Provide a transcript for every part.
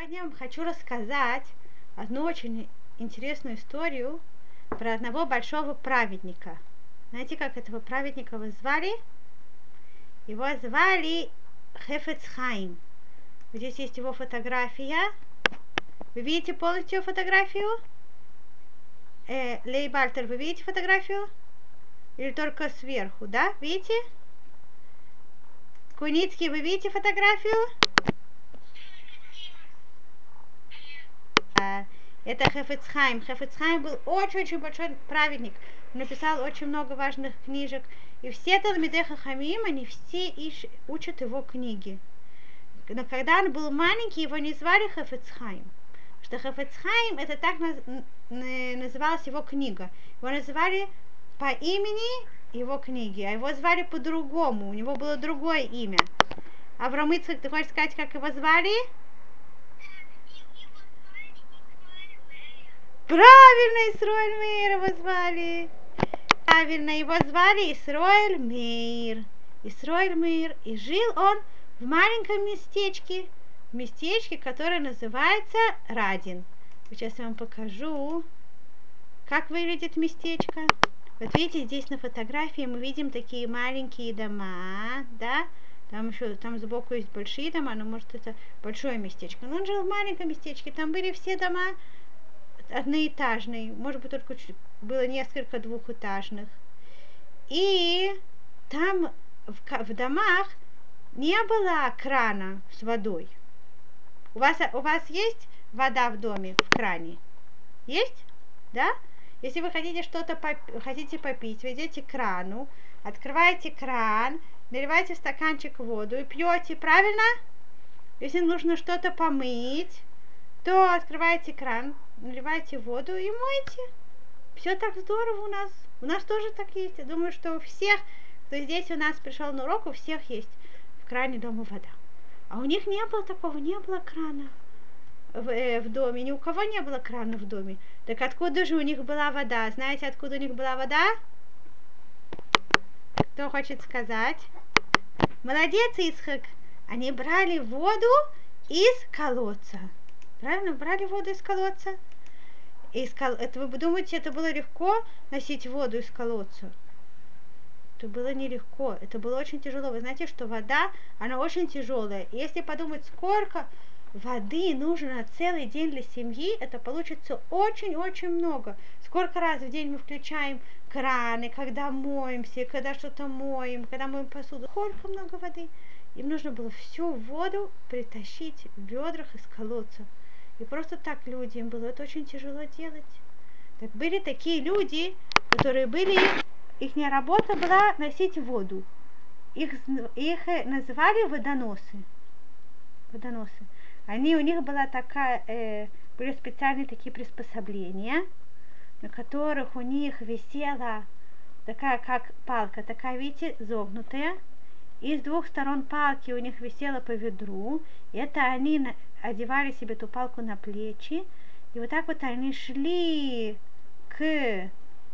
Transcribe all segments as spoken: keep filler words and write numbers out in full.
Сегодня я вам хочу рассказать одну очень интересную историю про одного большого праведника. Знаете, как этого праведника вы звали? Его звали Хефец Хаим. Здесь есть его фотография. Вы видите полностью фотографию? Э, Лей Бальтер, вы видите фотографию? Или только сверху, да? Видите? Куницкий, вы видите фотографию? Это Хефец Хаим. Хефец Хаим был очень-очень большой праведник. Он написал очень много важных книжек. И все Талмидей Хахамим, они все ищ, учат его книги. Но когда он был маленький, его не звали Хефец Хаим. Что Хефец Хаим, это так наз, называлась его книга. Его называли по имени его книги, а его звали по-другому. У него было другое имя. Авраам Ицхак, ты хочешь сказать, как его звали? Правильно, Исроэль Мейр его звали. Правильно, его звали Исроэль Мейр. Исроэль Мейр. И жил он в маленьком местечке. В местечке, которое называется Радин. Сейчас я вам покажу, как выглядит местечко. Вот видите, здесь на фотографии мы видим такие маленькие дома, да? Там еще, там сбоку есть большие дома, но может это большое местечко. Но он жил в маленьком местечке, там были все дома одноэтажный, может быть, только было несколько двухэтажных. И там в, в домах не было крана с водой. У вас, у вас есть вода в доме, в кране? Есть? Да? Если вы хотите что-то поп хотите попить, вы идете к крану, открываете кран, наливаете в стаканчик воду и пьете, правильно? Если нужно что-то помыть, то открываете кран, наливайте воду и моете. Все так здорово у нас. У нас тоже так есть. Я думаю, что у всех, кто здесь у нас пришел на урок, у всех есть в кране дома вода. А у них не было такого, не было крана в, э, в доме. Ни у кого не было крана в доме. Так откуда же у них была вода? Знаете, откуда у них была вода? Кто хочет сказать? Молодец, Исхак. Они брали воду из колодца. Правильно? Брали воду из колодца. Из кол... это, вы думаете, это было легко носить воду из колодца? Это было нелегко. Это было очень тяжело. Вы знаете, что вода, она очень тяжелая. И если подумать, сколько воды нужно на целый день для семьи, это получится очень-очень много. Сколько раз в день мы включаем краны, когда моемся, когда что-то моем, когда моем посуду. Сколько много воды. Им нужно было всю воду притащить в ведрах из колодца. И просто так люди, им было это очень тяжело делать. Так были такие люди, которые были, их работа была носить воду. Их, их называли водоносы. Водоносы. Они, у них была такая, э, были специальные такие приспособления, на которых у них висела такая, как палка, такая, видите, загнутая. И с двух сторон палки у них висело по ведру. И это они одевали себе эту палку на плечи. И вот так вот они шли к, э,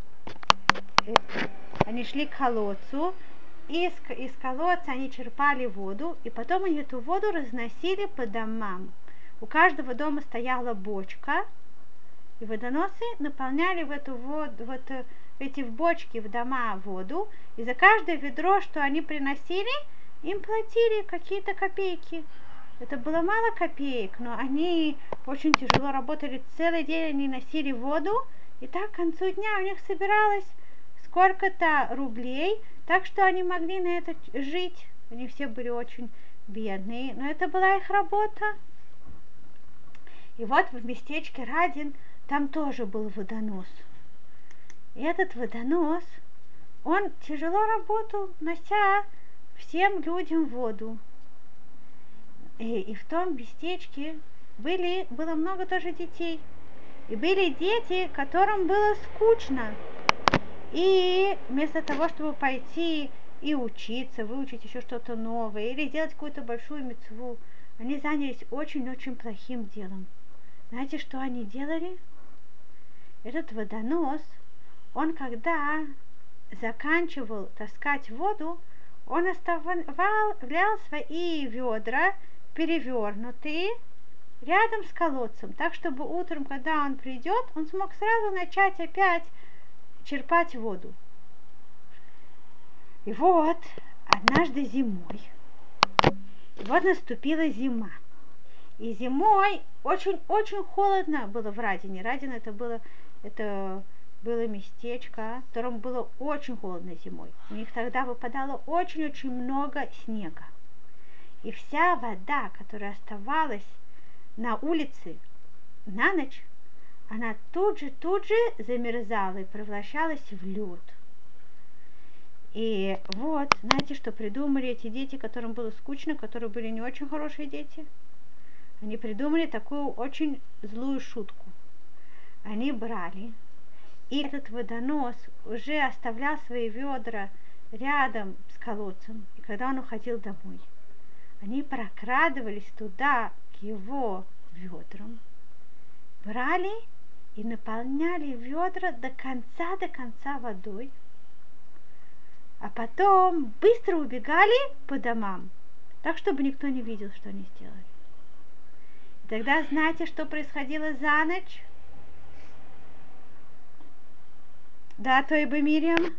они шли к колодцу. И из, из колодца они черпали воду. И потом они эту воду разносили по домам. У каждого дома стояла бочка. И водоносы наполняли в эту воду, в эту, эти в бочки в дома воду. И за каждое ведро, что они приносили, им платили какие-то копейки. Это было мало копеек, но они очень тяжело работали. Целый день они носили воду. И так к концу дня у них собиралось сколько-то рублей. Так что они могли на это жить. Они все были очень бедные. Но это была их работа. И вот в местечке Радин там тоже был водонос. И этот водонос, он тяжело работал, нося всем людям воду. И, и в том местечке были, было много тоже детей. И были дети, которым было скучно. И вместо того, чтобы пойти и учиться, выучить еще что-то новое, или сделать какую-то большую мицву, они занялись очень-очень плохим делом. Знаете, что они делали? Этот водонос, он когда заканчивал таскать воду, он оставлял свои ведра перевернутые рядом с колодцем, так чтобы утром, когда он придет, он смог сразу начать опять черпать воду. И вот, однажды зимой, вот наступила зима. И зимой очень-очень холодно было в Радине. Радин это было, это было местечко, в котором было очень холодно зимой. У них тогда выпадало очень-очень много снега. И вся вода, которая оставалась на улице на ночь, она тут же, тут же замерзала и превращалась в лед. И вот, знаете, что придумали эти дети, которым было скучно, которые были не очень хорошие дети? Они придумали такую очень злую шутку. Они брали, и этот водонос уже оставлял свои ведра рядом с колодцем, и когда он уходил домой, они прокрадывались туда, к его ведрам, брали и наполняли ведра до конца, до конца водой, а потом быстро убегали по домам, так, чтобы никто не видел, что они сделали. И тогда знаете, что происходило за ночь? Да, то и бы Мирьям?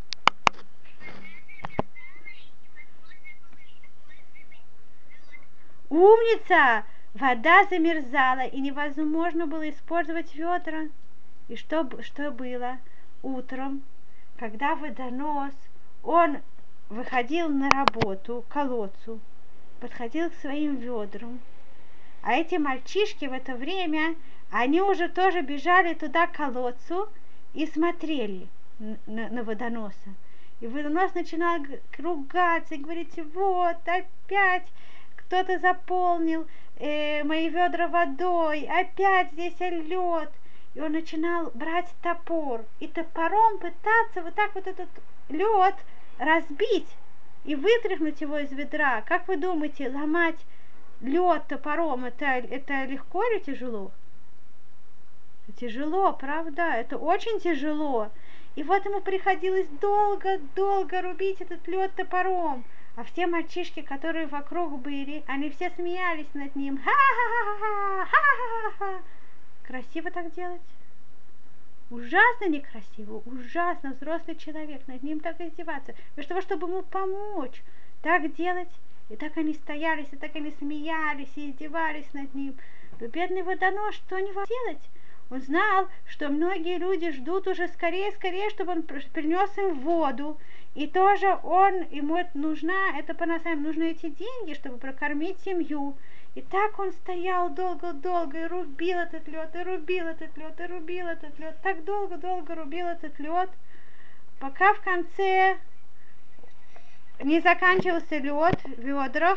Умница! Вода замерзала, и невозможно было использовать ведра. И что, что было? Утром, когда водонос, он выходил на работу, к колодцу, подходил к своим ведрам, а эти мальчишки в это время, они уже тоже бежали туда, к колодцу, и смотрели на, на водоноса. И водонос начинал ругаться и говорить: вот, опять кто-то заполнил э, мои ведра водой, опять здесь лед. И он начинал брать топор и топором пытаться вот так вот этот лед разбить и вытряхнуть его из ведра. Как вы думаете, ломать лед топором, это, это легко или тяжело? Тяжело, правда? Это очень тяжело. И вот ему приходилось долго-долго рубить этот лед топором. А все мальчишки, которые вокруг были, они все смеялись над ним. Ха-ха-ха-ха! Ха-ха-ха! Красиво так делать? Ужасно некрасиво, ужасно. Взрослый человек, над ним так издеваться. Вместо того, чтобы ему помочь, так делать. И так они стоялись, и так они смеялись, и издевались над ним. Но бедный водонос, что не мог делать? Он знал, что многие люди ждут уже скорее-скорее, чтобы он принес им воду. И тоже он, ему это нужна, это по-настоящему нужны эти деньги, чтобы прокормить семью. И так он стоял долго-долго и рубил этот лед, и рубил этот лед, и рубил этот лед. Так долго-долго рубил этот лед, пока в конце не заканчивался лед в ведрах.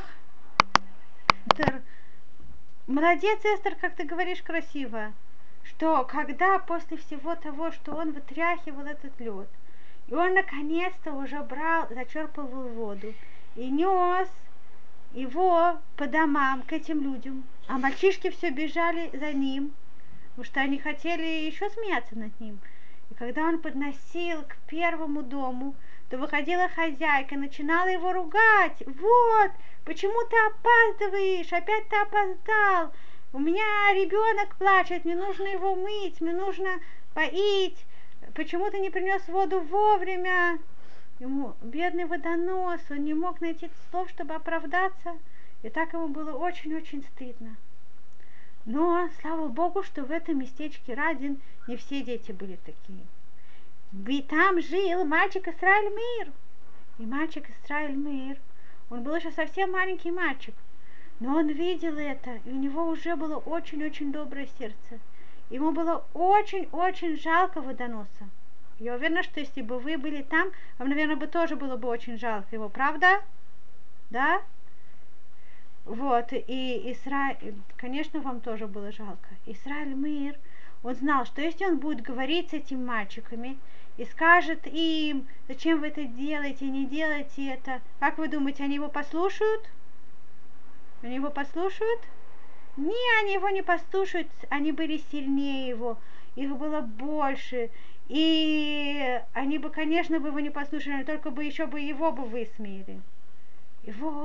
Молодец, Эстер, как ты говоришь красиво. Что когда после всего того, что он вытряхивал этот лед, и он наконец-то уже брал, зачерпывал воду и нес его по домам к этим людям, а мальчишки все бежали за ним, потому что они хотели еще смеяться над ним. И когда он подносил к первому дому, то выходила хозяйка, начинала его ругать: вот, почему ты опаздываешь, опять ты опоздал, у меня ребенок плачет, мне нужно его мыть, мне нужно поить, почему ты не принес воду вовремя? Ему, бедный водонос, он не мог найти слов, чтобы оправдаться, и так ему было очень-очень стыдно. Но, слава Богу, что в этом местечке Радин не все дети были такие. Ведь там жил мальчик Исраэль Меир. И мальчик Исраэль Меир, он был еще совсем маленький мальчик, но он видел это, и у него уже было очень-очень доброе сердце. Ему было очень-очень жалко водоноса. Я уверена, что если бы вы были там, вам, наверное, бы тоже было бы очень жалко его, правда? Да? Вот, и Исраиль, конечно, вам тоже было жалко. Исраэль Меир, он знал, что если он будет говорить с этими мальчиками и скажет им: зачем вы это делаете, не делайте это, как вы думаете, они его послушают? Они его послушают? Не, они его не послушают, они были сильнее его, их было больше, и они бы, конечно, бы его не послушали, только бы еще бы его бы высмеяли. И вот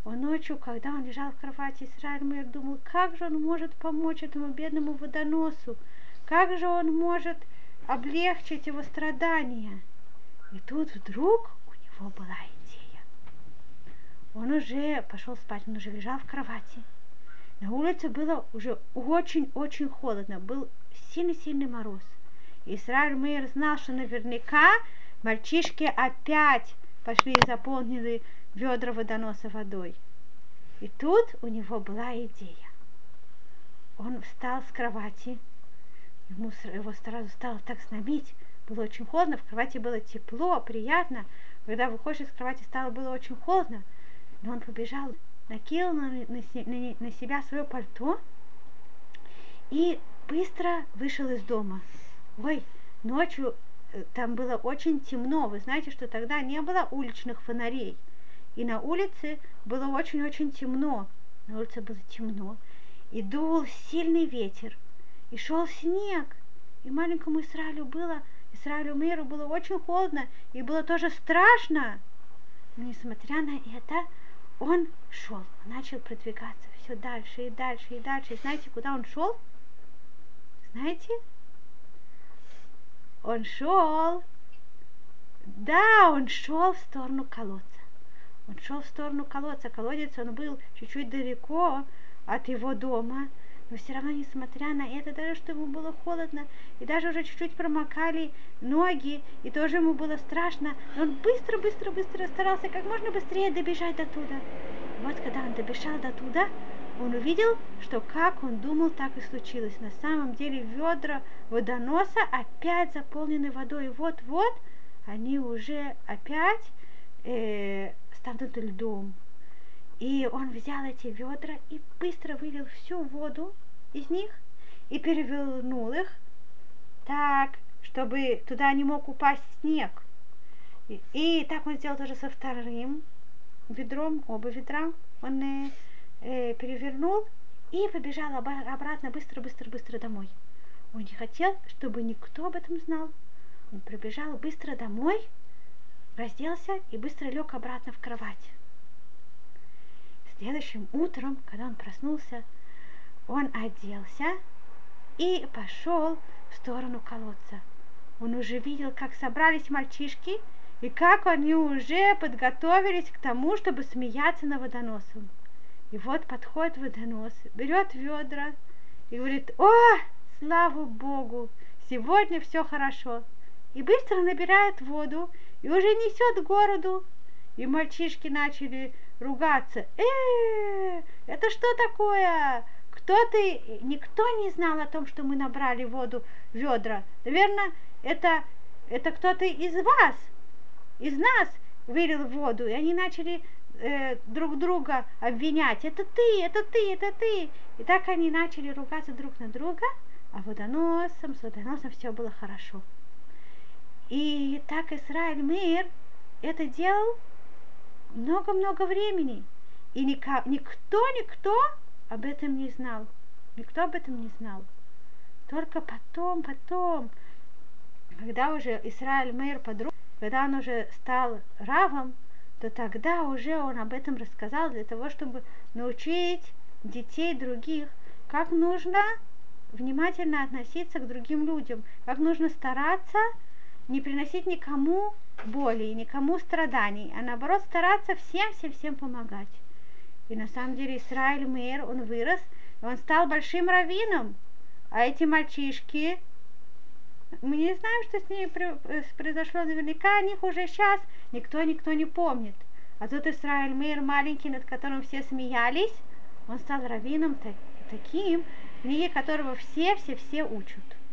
Он ночью, когда он лежал в кровати, Исраиль Мейр думал, как же он может помочь этому бедному водоносу, как же он может облегчить его страдания. И тут вдруг у него была идея. Он уже пошел спать, он уже лежал в кровати. На улице было уже очень-очень холодно, был сильный-сильный мороз. И Исраиль Мейр знал, что наверняка мальчишки опять пошли и заполнили ведра водоноса водой. И тут у него была идея. Он встал с кровати, ему, его сразу стало так знобить, было очень холодно, в кровати было тепло, приятно. Когда выходишь из кровати, стало было очень холодно, но он побежал, накинул на, на, на, на себя свое пальто и быстро вышел из дома. Ой, ночью там было очень темно, вы знаете, что тогда не было уличных фонарей, и на улице было очень-очень темно, на улице было темно, и дул сильный ветер, и шел снег, и маленькому Исраилю было, Исраилю Мейру было очень холодно, и было тоже страшно, но несмотря на это, он шел, начал продвигаться все дальше и дальше и дальше, и знаете, куда он шел? Знаете? Он шел, да, он шел в сторону колодца. Он шел в сторону колодца. Колодец, он был чуть-чуть далеко от его дома, но все равно, несмотря на это, даже что ему было холодно, и даже уже чуть-чуть промокали ноги, и тоже ему было страшно, но он быстро-быстро-быстро старался как можно быстрее добежать до туда. И вот, когда он добежал до туда, он увидел, что как он думал, так и случилось. На самом деле ведра водоноса опять заполнены водой. Вот-вот они уже опять э, станут льдом. И он взял эти ведра и быстро вылил всю воду из них и перевернул их так, чтобы туда не мог упасть снег. И, и так он сделал тоже со вторым ведром, оба ведра он э, э, перевернул и побежал обратно быстро-быстро-быстро домой. Он не хотел, чтобы никто об этом знал. Он прибежал быстро домой, разделся и быстро лег обратно в кровать. Следующим утром, когда он проснулся, он оделся и пошел в сторону колодца. Он уже видел, как собрались мальчишки и как они уже подготовились к тому, чтобы смеяться над водоносом. И вот подходит водонос, берет ведра и говорит: «О, слава Богу, сегодня все хорошо». И быстро набирает воду и уже несет к городу. И мальчишки начали ругаться. Э, это что такое? Кто ты? Никто не знал о том, что мы набрали воду в ведра. Наверное, это, это кто-то из вас, из нас вылил воду. И они начали э, друг друга обвинять. Это ты, это ты, это ты. И так они начали ругаться друг на друга, а водоносом, с водоносом все было хорошо. И так Исраиль Мейр это делал много-много времени. И никто-никто об этом не знал. Никто об этом не знал. Только потом, потом, когда уже Исраиль Мейр подрос, когда он уже стал равом, то тогда уже он об этом рассказал для того, чтобы научить детей других, как нужно внимательно относиться к другим людям, как нужно стараться не приносить никому боли и никому страданий, а наоборот стараться всем-всем-всем помогать. И на самом деле Исраиль Мейр, он вырос, и он стал большим раввином. А эти мальчишки, мы не знаем, что с ними произошло, наверняка о них уже сейчас никто-никто не помнит. А тут Исраиль Мейр, маленький, над которым все смеялись, он стал раввином таким, книги которого все-все-все учат.